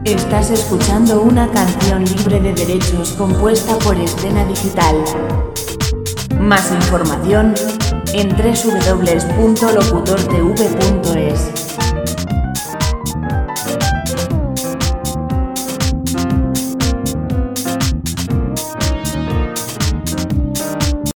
Estás escuchando una canción libre de derechos compuesta por Escena Digital. Más información en www.locutortv.es.